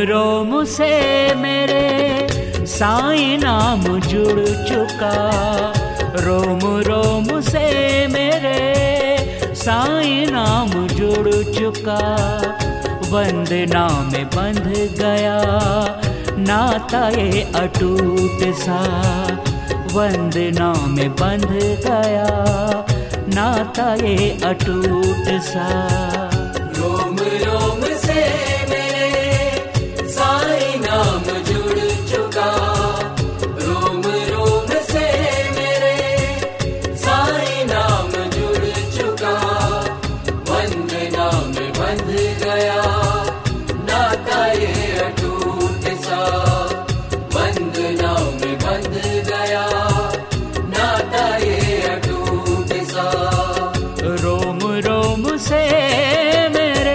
रोम से मेरे साईं नाम जुड़ चुका, रोम रोम से मेरे साईं नाम जुड़ चुका। वंदना में बंध गया नाता ये अटूट सा, वंदना में बंध गया नाता ये अटूट सा। रोम रोम से मेरे साईं नाम जुड़ चुका, रोम रोम से मेरे साईं नाम जुड़ चुका। वंदना में बंध गया नाता ये अटूट सा, वंदना में बंध गया नाता ये अटूट सा। रोम रोम से मेरे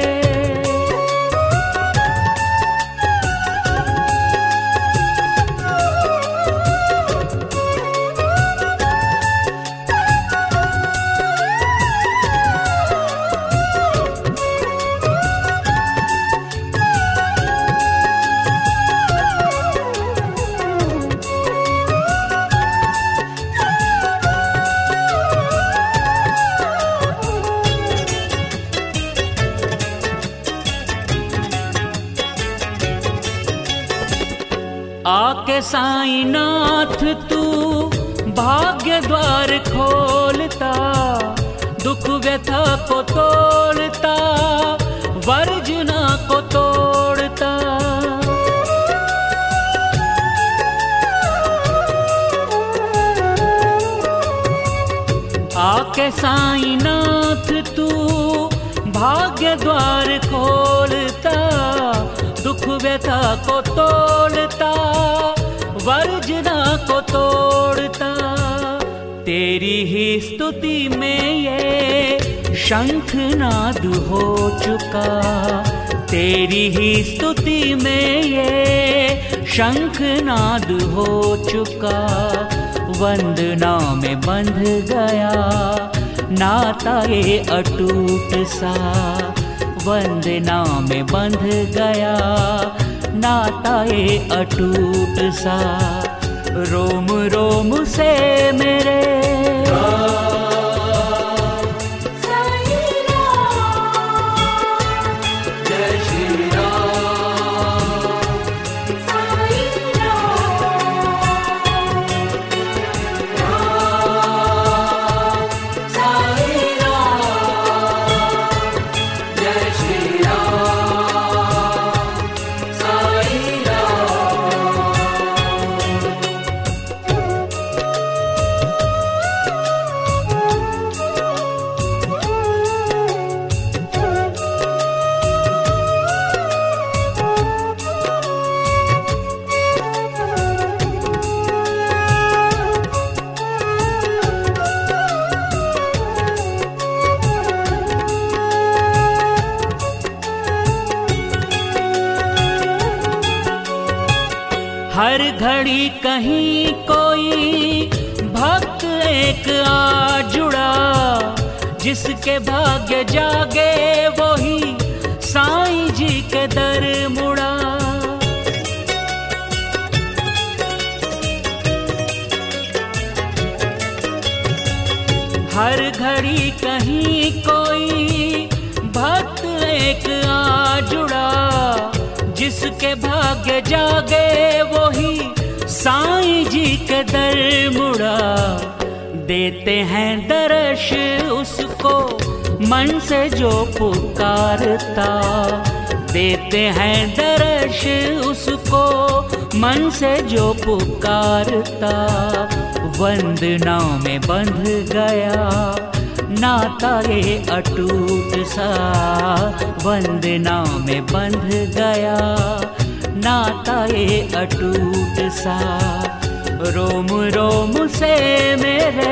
आके साईनाथ तू भाग्य द्वार खोलता, दुख व्यथा को तोड़ता, वर्जना को तोड़ता। आके साईनाथ तू भाग्य द्वार खोलता, दुख व्यथा को तोड़ता, वर्जना को तोड़ता। तेरी ही स्तुति में ये शंखनाद हो चुका, तेरी ही स्तुति में ये शंखनाद हो चुका। वंदना में बंध गया नाता ये अटूट सा, वंदना में बंध गया नाता ये अटूट सा। रोम रोम से मेरे हर घड़ी कहीं कोई भक्त एक आ जुड़ा, जिसके भाग्य जागे वही साईं जी के दर मुड़ा। हर घड़ी कहीं कोई भक्त एक आ जुड़ा, जिसके भाग्य जागे वही साईं जी के दर मुड़ा। देते हैं दर्श उसको मन से जो पुकारता, देते हैं दर्श उसको मन से जो पुकारता। वंदना में बंध गया नाता ये अटूट सा, वंदना में बंध गया नाता ये अटूट सा। रोम रोम से मेरे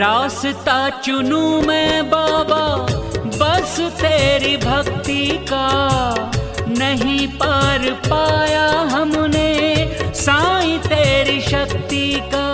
रास्ता चुनूं मैं बाबा बस तेरी भक्ति का, नहीं पार पाया हमने साईं तेरी शक्ति का।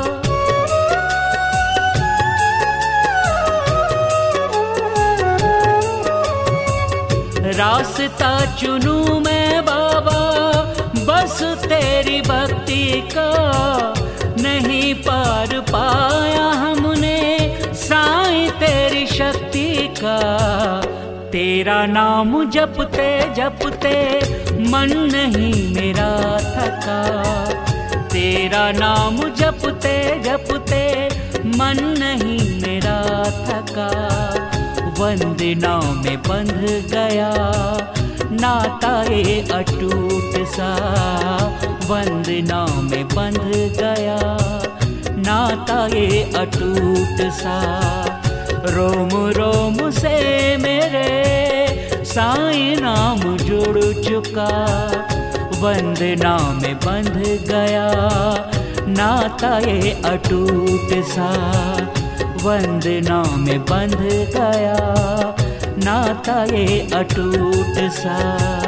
रास्ता चुनूं मैं बाबा बस तेरी भक्ति का, नहीं पार पाया हमने साईं तेरी शक्ति का। तेरा नाम जपते जपते मन नहीं मेरा थका, तेरा नाम जपते जपते मन नहीं मेरा थका। वंदना में बंध गया नाता ये अटूट सा, वंदना में बंध गया नाता ये अटूट सा। रोम रोम से मेरे साईं नाम जुड़ चुका, वंदना में बंध गया नाता ये अटूट सा, वंदना में बंध गया नाता ये अटूट सा।